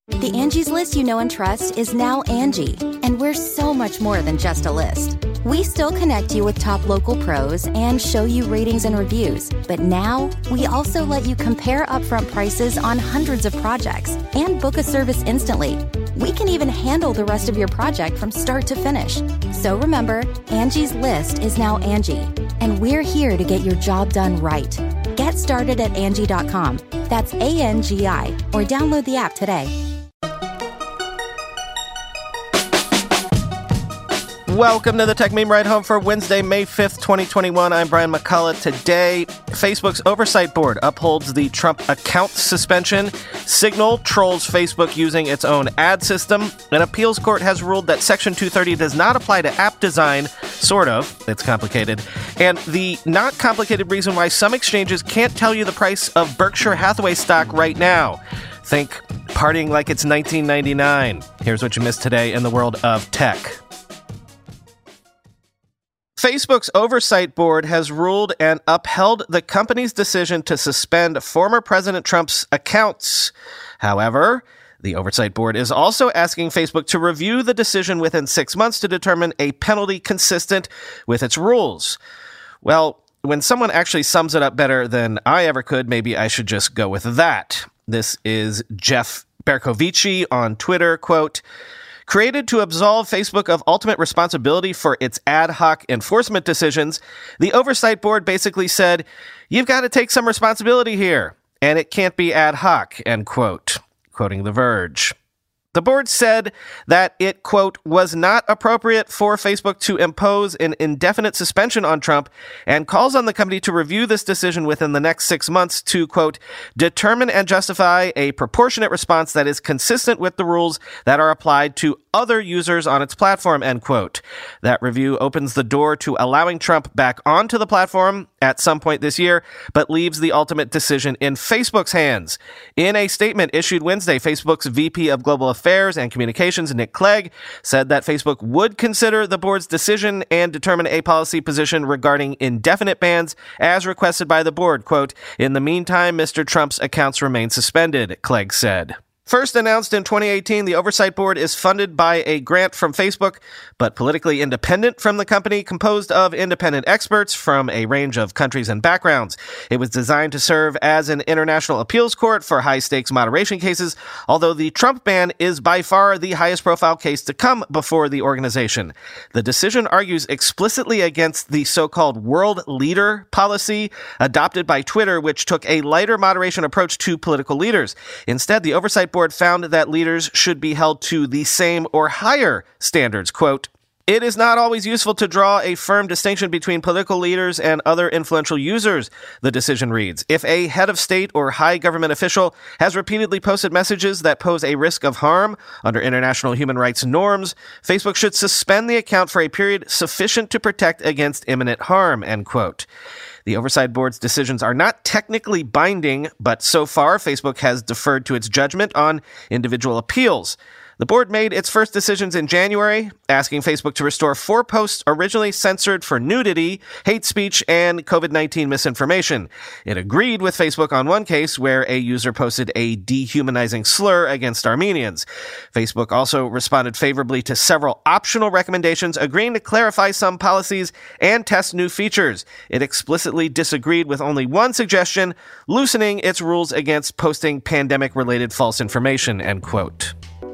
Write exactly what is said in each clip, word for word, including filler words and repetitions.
The Angie's List you know and trust is now Angie, and we're so much more than just a list. We still connect you with top local pros and show you ratings and reviews, but now we also let you compare upfront prices on hundreds of projects and book a service instantly. We can even handle the rest of your project from start to finish. So remember, Angie's List is now Angie, and we're here to get your job done right. Get started at Angie dot com. That's A N G I, or download the app today. Welcome to the Tech Meme Ride Home for Wednesday, May fifth, twenty twenty-one. I'm Brian McCullough. Today, Facebook's Oversight Board upholds the Trump account suspension. Signal trolls Facebook using its own ad system. An appeals court has ruled that Section two thirty does not apply to app design. Sort of. It's complicated. And the not complicated reason why some exchanges can't tell you the price of Berkshire Hathaway stock right now. Think partying like it's nineteen ninety-nine. Here's what you missed today in the world of tech. Facebook's Oversight Board has ruled and upheld the company's decision to suspend former President Trump's accounts. However, the Oversight Board is also asking Facebook to review the decision within six months to determine a penalty consistent with its rules. Well, when someone actually sums it up better than I ever could, maybe I should just go with that. This is Jeff Bercovici on Twitter, quote, "Created to absolve Facebook of ultimate responsibility for its ad hoc enforcement decisions, the Oversight Board basically said, you've got to take some responsibility here, and it can't be ad hoc," end quote, quoting The Verge. The board said that it, quote, was not appropriate for Facebook to impose an indefinite suspension on Trump and calls on the company to review this decision within the next six months to, quote, determine and justify a proportionate response that is consistent with the rules that are applied to other users on its platform, end quote. That review opens the door to allowing Trump back onto the platform at some point this year, but leaves the ultimate decision in Facebook's hands. In a statement issued Wednesday, Facebook's V P of Global Affairs and Communications, Nick Clegg, said that Facebook would consider the board's decision and determine a policy position regarding indefinite bans as requested by the board. Quote, "In the meantime, Mister Trump's accounts remain suspended," Clegg said. First announced in twenty eighteen, the Oversight Board is funded by a grant from Facebook, but politically independent from the company, composed of independent experts from a range of countries and backgrounds. It was designed to serve as an international appeals court for high-stakes moderation cases, although the Trump ban is by far the highest-profile case to come before the organization. The decision argues explicitly against the so-called world leader policy adopted by Twitter, which took a lighter moderation approach to political leaders. Instead, the Oversight Board found that leaders should be held to the same or higher standards. Quote, "It is not always useful to draw a firm distinction between political leaders and other influential users," the decision reads. "If a head of state or high government official has repeatedly posted messages that pose a risk of harm under international human rights norms, Facebook should suspend the account for a period sufficient to protect against imminent harm," end quote. The Oversight Board's decisions are not technically binding, but so far, Facebook has deferred to its judgment on individual appeals. The board made its first decisions in January, asking Facebook to restore four posts originally censored for nudity, hate speech, and covid nineteen misinformation. It agreed with Facebook on one case where a user posted a dehumanizing slur against Armenians. Facebook also responded favorably to several optional recommendations, agreeing to clarify some policies and test new features. It explicitly disagreed with only one suggestion, loosening its rules against posting pandemic-related false information, end quote.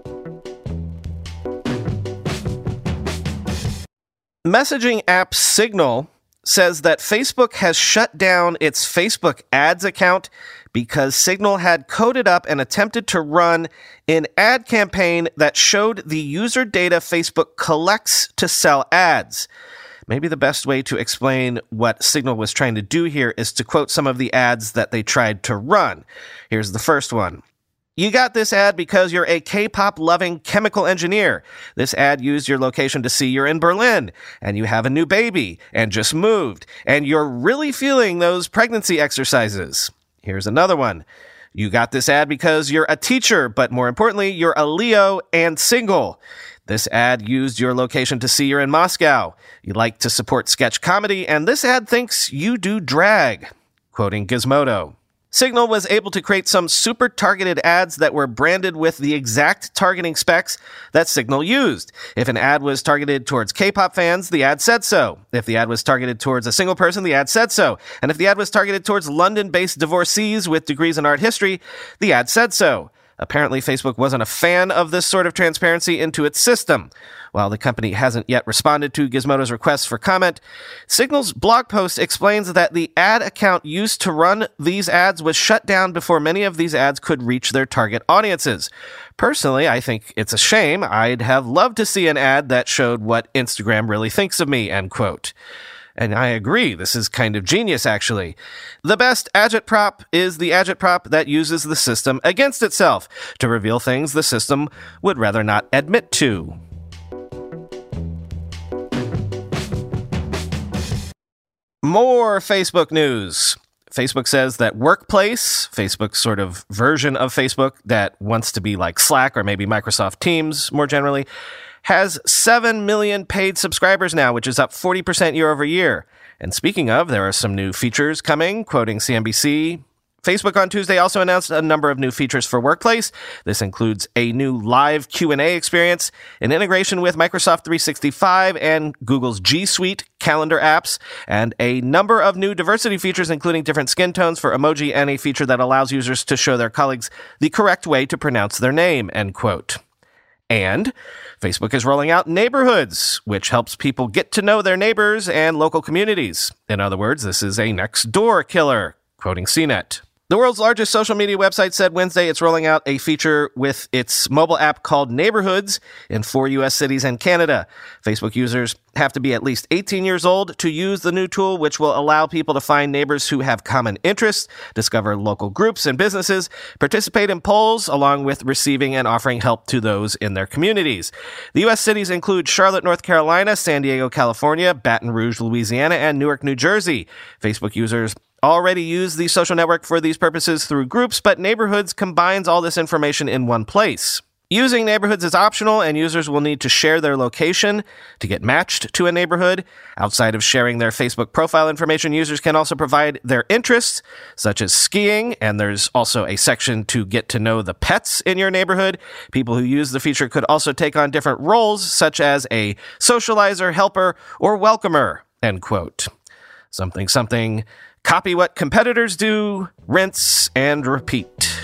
Messaging app Signal says that Facebook has shut down its Facebook ads account because Signal had coded up and attempted to run an ad campaign that showed the user data Facebook collects to sell ads. Maybe the best way to explain what Signal was trying to do here is to quote some of the ads that they tried to run. Here's the first one. "You got this ad because you're a K-pop loving chemical engineer. This ad used your location to see you're in Berlin, and you have a new baby, and just moved, and you're really feeling those pregnancy exercises." Here's another one. "You got this ad because you're a teacher, but more importantly, you're a Leo and single. This ad used your location to see you're in Moscow. You like to support sketch comedy, and this ad thinks you do drag," quoting Gizmodo. Signal was able to create some super targeted ads that were branded with the exact targeting specs that Signal used. If an ad was targeted towards K-pop fans, the ad said so. If the ad was targeted towards a single person, the ad said so. And if the ad was targeted towards London-based divorcees with degrees in art history, the ad said so. Apparently, Facebook wasn't a fan of this sort of transparency into its system. While the company hasn't yet responded to Gizmodo's requests for comment, Signal's blog post explains that the ad account used to run these ads was shut down before many of these ads could reach their target audiences. Personally, I think it's a shame. I'd have loved to see an ad that showed what Instagram really thinks of me, end quote. And I agree, this is kind of genius, actually. The best agitprop is the agitprop that uses the system against itself to reveal things the system would rather not admit to. More Facebook news. Facebook says that Workplace, Facebook's sort of version of Facebook that wants to be like Slack or maybe Microsoft Teams more generally, has seven million paid subscribers now, which is up forty percent year over year. And speaking of, there are some new features coming, quoting C N B C. Facebook on Tuesday also announced a number of new features for Workplace. This includes a new live Q and A experience, an integration with Microsoft three sixty-five and Google's G Suite calendar apps, and a number of new diversity features, including different skin tones for emoji and a feature that allows users to show their colleagues the correct way to pronounce their name, end quote. And Facebook is rolling out Neighborhoods, which helps people get to know their neighbors and local communities. In other words, this is a next door killer, quoting C net. The world's largest social media website said Wednesday it's rolling out a feature with its mobile app called Neighborhoods in four U S cities and Canada. Facebook users have to be at least eighteen years old to use the new tool, which will allow people to find neighbors who have common interests, discover local groups and businesses, participate in polls, along with receiving and offering help to those in their communities. The U S cities include Charlotte, North Carolina, San Diego, California, Baton Rouge, Louisiana, and Newark, New Jersey. Facebook users already use the social network for these purposes through groups, but Neighborhoods combines all this information in one place. Using Neighborhoods is optional, and users will need to share their location to get matched to a neighborhood. Outside of sharing their Facebook profile information, users can also provide their interests, such as skiing, and there's also a section to get to know the pets in your neighborhood. People who use the feature could also take on different roles, such as a socializer, helper, or welcomer, end quote. Something, something... Copy what competitors do, rinse and repeat.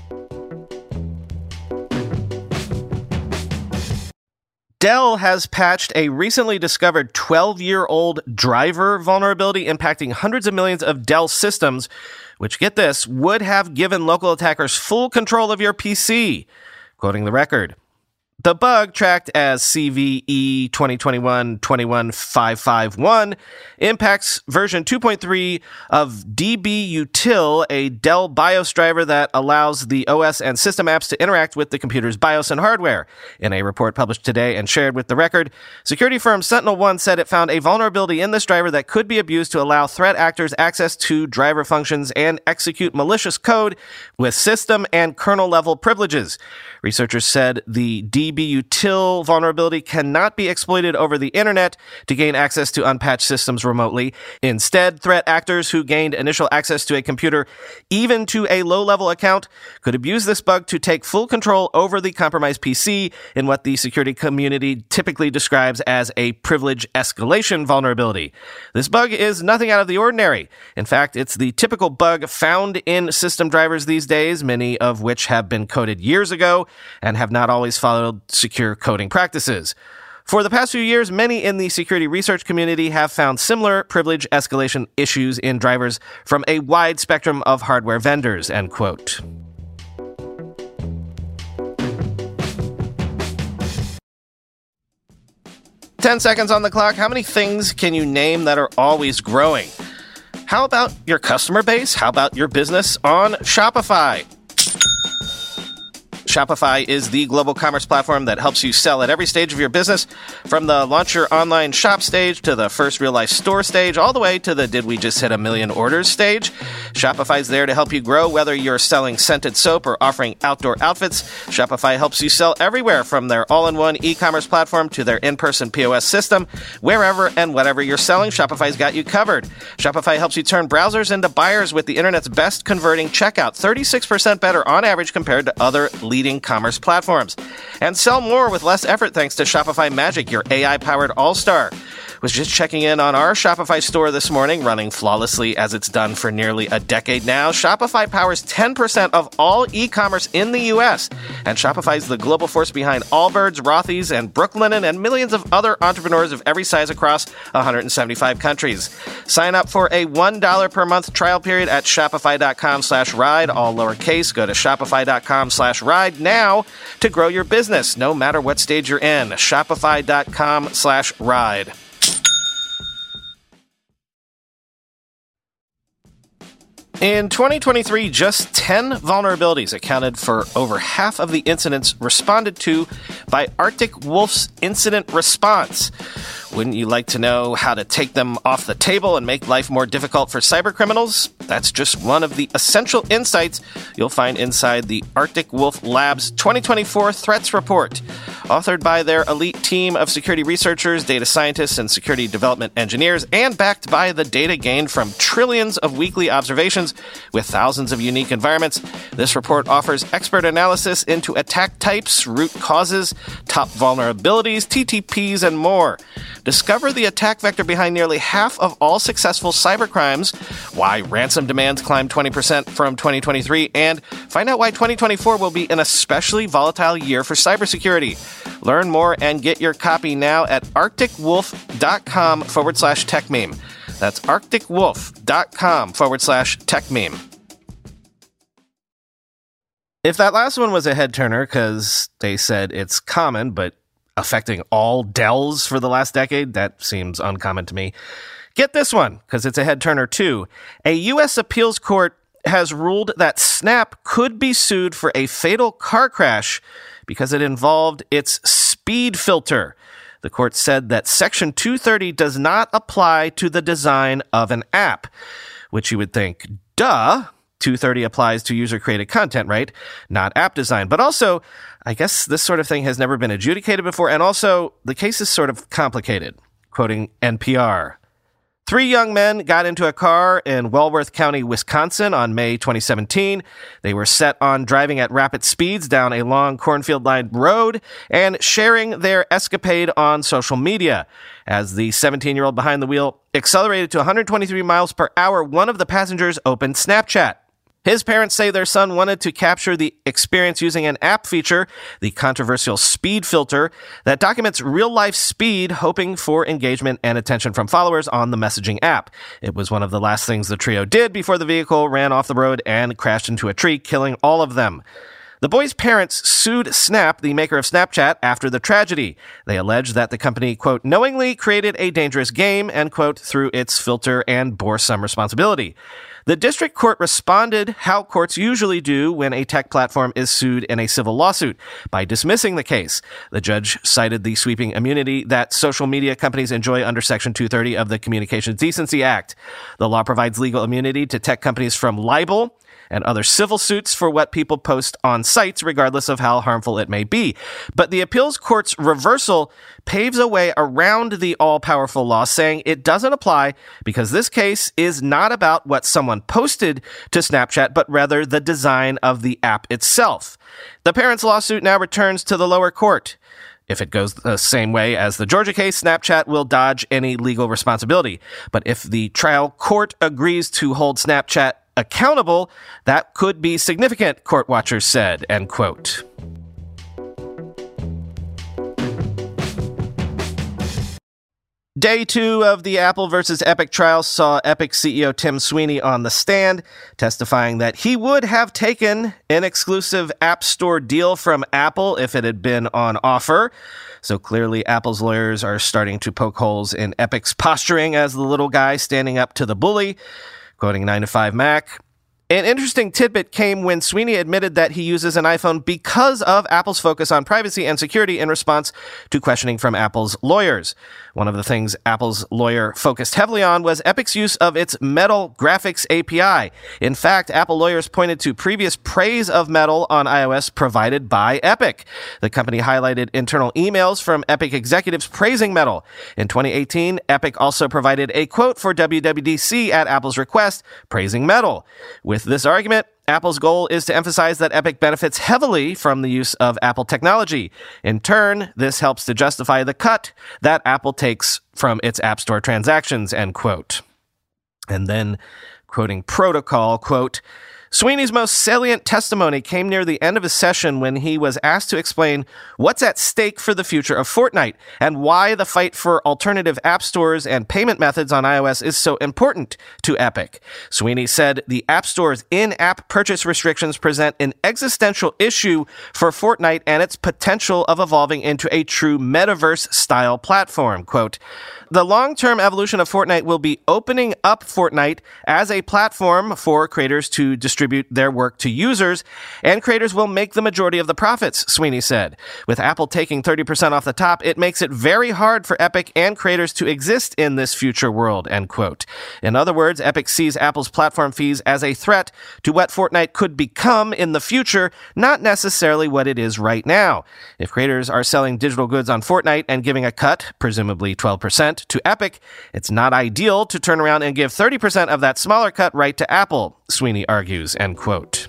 Dell has patched a recently discovered twelve-year-old driver vulnerability impacting hundreds of millions of Dell systems, which, get this, would have given local attackers full control of your P C, quoting the record. The bug, tracked as C V E twenty twenty-one dash twenty-one five five one, impacts version two point three of dbutil, a Dell BIOS driver that allows the O S and system apps to interact with the computer's BIOS and hardware. In a report published today and shared with the record, security firm SentinelOne said it found a vulnerability in this driver that could be abused to allow threat actors access to driver functions and execute malicious code with system and kernel-level privileges. Researchers said the dbutil vulnerability cannot be exploited over the internet to gain access to unpatched systems remotely. Instead, threat actors who gained initial access to a computer, even to a low-level account, could abuse this bug to take full control over the compromised P C in what the security community typically describes as a privilege escalation vulnerability. This bug is nothing out of the ordinary. In fact, it's the typical bug found in system drivers these days, many of which have been coded years ago and have not always followed secure coding practices. For the past few years, many in the security research community have found similar privilege escalation issues in drivers from a wide spectrum of hardware vendors, end quote. Ten seconds on the clock. How many things can you name that are always growing? How about your customer base? How about your business on Shopify? Shopify is the global commerce platform that helps you sell at every stage of your business, from the launch your online shop stage to the first real-life store stage, all the way to the did we just hit a million orders stage. Shopify's there to help you grow, whether you're selling scented soap or offering outdoor outfits. Shopify helps you sell everywhere, from their all-in-one e-commerce platform to their in-person P O S system. Wherever and whatever you're selling, Shopify's got you covered. Shopify helps you turn browsers into buyers with the internet's best converting checkout, thirty-six percent better on average compared to other leading commerce platforms. And sell more with less effort thanks to Shopify Magic, your A I-powered all-star. Was just checking in on our Shopify store this morning, running flawlessly as it's done for nearly a decade now. Shopify powers ten percent of all e-commerce in the U S, and Shopify is the global force behind Allbirds, Rothy's, and Brooklinen, and millions of other entrepreneurs of every size across one hundred seventy-five countries. Sign up for a one dollar per month trial period at shopify.com slash ride, all lowercase. Go to shopify.com slash ride now to grow your business, no matter what stage you're in. Shopify.com slash ride. In twenty twenty-three, just ten vulnerabilities accounted for over half of the incidents responded to by Arctic Wolf's incident response. Wouldn't you like to know how to take them off the table and make life more difficult for cybercriminals? That's just one of the essential insights you'll find inside the Arctic Wolf Labs twenty twenty-four Threats Report. Authored by their elite team of security researchers, data scientists, and security development engineers, and backed by the data gained from trillions of weekly observations with thousands of unique environments, this report offers expert analysis into attack types, root causes, top vulnerabilities, T T Ps, and more. Discover the attack vector behind nearly half of all successful cybercrimes, why ransom demands climbed twenty percent from twenty twenty-three, and find out why twenty twenty-four will be an especially volatile year for cybersecurity. Learn more and get your copy now at arcticwolf.com forward slash tech meme. That's arcticwolf.com forward slash tech meme. If that last one was a head turner because they said it's common, but affecting all Dells for the last decade, that seems uncommon to me. Get this one, because it's a head turner too. A U S appeals court has ruled that Snap could be sued for a fatal car crash because it involved its speed filter. The court said that Section two thirty does not apply to the design of an app, which you would think, duh, two thirty applies to user-created content, right? Not app design. But also, I guess this sort of thing has never been adjudicated before, and also, the case is sort of complicated. Quoting N P R. Three young men got into a car in Wellworth County, Wisconsin on May twenty seventeen. They were set on driving at rapid speeds down a long cornfield-lined road and sharing their escapade on social media. As the seventeen-year-old behind the wheel accelerated to one hundred twenty-three miles per hour, one of the passengers opened Snapchat. His parents say their son wanted to capture the experience using an app feature, the controversial speed filter, that documents real-life speed, hoping for engagement and attention from followers on the messaging app. It was one of the last things the trio did before the vehicle ran off the road and crashed into a tree, killing all of them. The boys' parents sued Snap, the maker of Snapchat, after the tragedy. They allege that the company, quote, knowingly created a dangerous game, end quote, through its filter and bore some responsibility. The district court responded how courts usually do when a tech platform is sued in a civil lawsuit, by dismissing the case. The judge cited the sweeping immunity that social media companies enjoy under Section two thirty of the Communications Decency Act. The law provides legal immunity to tech companies from libel and other civil suits for what people post on sites, regardless of how harmful it may be. But the appeals court's reversal paves a way around the all-powerful law, saying it doesn't apply because this case is not about what someone posted to Snapchat, but rather the design of the app itself. The parents' lawsuit now returns to the lower court. If it goes the same way as the Georgia case, Snapchat will dodge any legal responsibility. But if the trial court agrees to hold Snapchat accountable, that could be significant, court watchers said, end quote. Day two of the Apple versus Epic trial saw Epic C E O Tim Sweeney on the stand, testifying that he would have taken an exclusive App Store deal from Apple if it had been on offer. So clearly, Apple's lawyers are starting to poke holes in Epic's posturing as the little guy standing up to the bully. Quoting nine to five Mac, An interesting tidbit came when Sweeney admitted that he uses an iPhone because of Apple's focus on privacy and security in response to questioning from Apple's lawyers. One of the things Apple's lawyer focused heavily on was Epic's use of its Metal graphics A P I. In fact, Apple lawyers pointed to previous praise of Metal on iOS provided by Epic. The company highlighted internal emails from Epic executives praising Metal. In twenty eighteen, Epic also provided a quote for W W D C at Apple's request, praising Metal. With this argument, Apple's goal is to emphasize that Epic benefits heavily from the use of Apple technology. In turn, this helps to justify the cut that Apple takes from its App Store transactions, end quote. And then, quoting Protocol, quote, Sweeney's most salient testimony came near the end of his session when he was asked to explain what's at stake for the future of Fortnite and why the fight for alternative app stores and payment methods on iOS is so important to Epic. Sweeney said the App Store's in-app purchase restrictions present an existential issue for Fortnite and its potential of evolving into a true metaverse-style platform. Quote, the long-term evolution of Fortnite will be opening up Fortnite as a platform for creators to distribute their work to users, and creators will make the majority of the profits, Sweeney said. With Apple taking thirty percent off the top, it makes it very hard for Epic and creators to exist in this future world, end quote. In other words, Epic sees Apple's platform fees as a threat to what Fortnite could become in the future, not necessarily what it is right now. If creators are selling digital goods on Fortnite and giving a cut, presumably twelve percent, to Epic, it's not ideal to turn around and give thirty percent of that smaller cut right to Apple, Sweeney argues, end quote.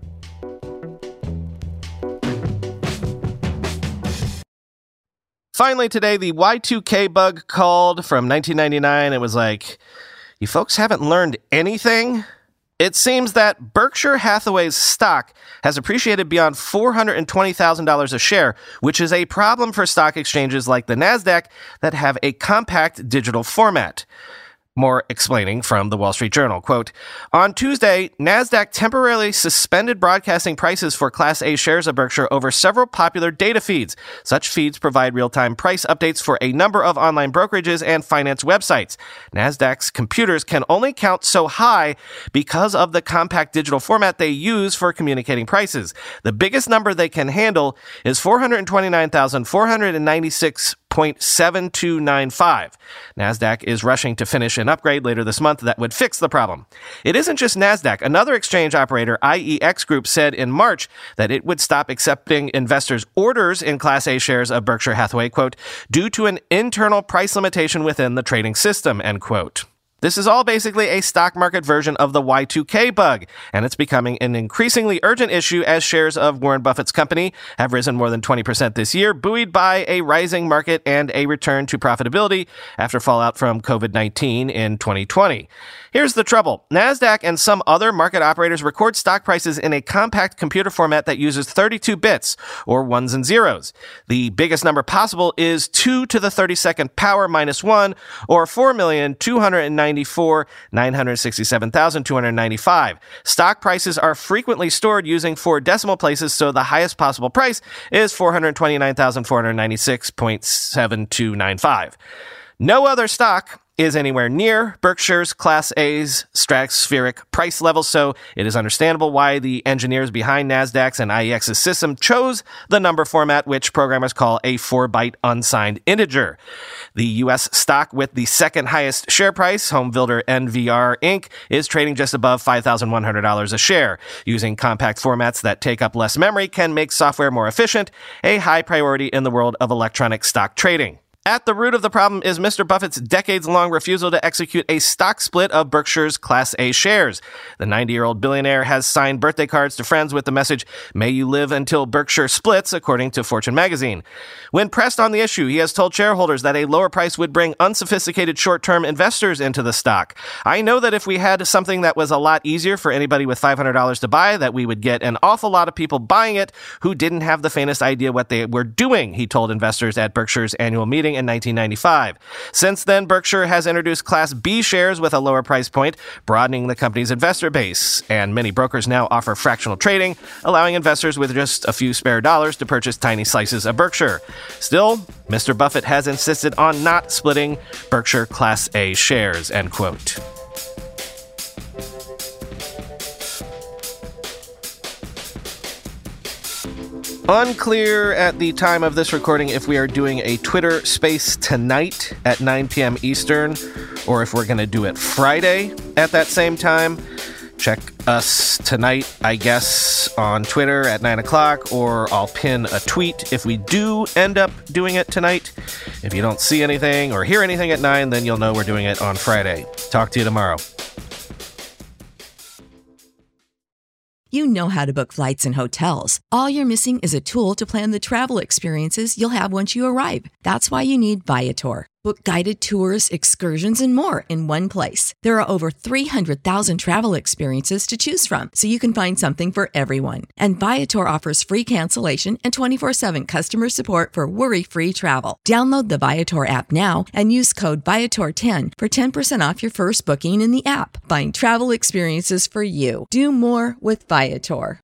Finally today, the Y two K bug called from nineteen ninety-nine. It was like, you folks haven't learned anything? It seems that Berkshire Hathaway's stock has appreciated beyond four hundred twenty thousand dollars a share, which is a problem for stock exchanges like the NASDAQ that have a compact digital format. More explaining from the Wall Street Journal. Quote, on Tuesday, NASDAQ temporarily suspended broadcasting prices for Class A shares of Berkshire over several popular data feeds. Such feeds provide real-time price updates for a number of online brokerages and finance websites. NASDAQ's computers can only count so high because of the compact digital format they use for communicating prices. The biggest number they can handle is four hundred twenty-nine thousand four hundred ninety-six point seven two nine five. NASDAQ is rushing to finish an upgrade later this month that would fix the problem. It isn't just NASDAQ. Another exchange operator, I E X Group, said in March that it would stop accepting investors' orders in Class A shares of Berkshire Hathaway, quote, due to an internal price limitation within the trading system, end quote. This is all basically a stock market version of the Y two K bug, and it's becoming an increasingly urgent issue as shares of Warren Buffett's company have risen more than twenty percent this year, buoyed by a rising market and a return to profitability after fallout from covid nineteen in twenty twenty. Here's the trouble. NASDAQ and some other market operators record stock prices in a compact computer format that uses thirty-two bits, or ones and zeros. The biggest number possible is two to the thirty-second power minus one, or four million two hundred ninety-four thousand nine hundred sixty-seven thousand two hundred ninety-five. Stock prices are frequently stored using four decimal places, so the highest possible price is four hundred twenty-nine thousand four hundred ninety-six point seven two nine five. No other stock is anywhere near Berkshire's Class A's stratospheric price level, so it is understandable why the engineers behind NASDAQ's and I E X's system chose the number format, which programmers call a four-byte unsigned integer. The U S stock with the second highest share price, home builder N V R Incorporated, is trading just above five thousand one hundred dollars a share. Using compact formats that take up less memory can make software more efficient, a high priority in the world of electronic stock trading. At the root of the problem is Mister Buffett's decades-long refusal to execute a stock split of Berkshire's Class A shares. The ninety-year-old billionaire has signed birthday cards to friends with the message, "May you live until Berkshire splits," according to Fortune magazine. When pressed on the issue, he has told shareholders that a lower price would bring unsophisticated short-term investors into the stock. "I know that if we had something that was a lot easier for anybody with five hundred dollars to buy, that we would get an awful lot of people buying it who didn't have the faintest idea what they were doing," he told investors at Berkshire's annual meeting in nineteen ninety-five. Since then, Berkshire has introduced Class B shares with a lower price point, broadening the company's investor base. And many brokers now offer fractional trading, allowing investors with just a few spare dollars to purchase tiny slices of Berkshire. Still, Mister Buffett has insisted on not splitting Berkshire Class A shares, end quote. Unclear at the time of this recording if we are doing a Twitter space tonight at nine p.m. Eastern, or if we're going to do it Friday at that same time. Check us tonight, I guess, on Twitter at nine o'clock, or I'll pin a tweet if we do end up doing it tonight. If you don't see anything or hear anything at nine, then you'll know we're doing it on Friday. Talk to you tomorrow. You know how to book flights and hotels. All you're missing is a tool to plan the travel experiences you'll have once you arrive. That's why you need Viator. Book guided tours, excursions, and more in one place. There are over three hundred thousand travel experiences to choose from, so you can find something for everyone. And Viator offers free cancellation and twenty-four seven customer support for worry-free travel. Download the Viator app now and use code Viator ten for ten percent off your first booking in the app. Find travel experiences for you. Do more with Viator.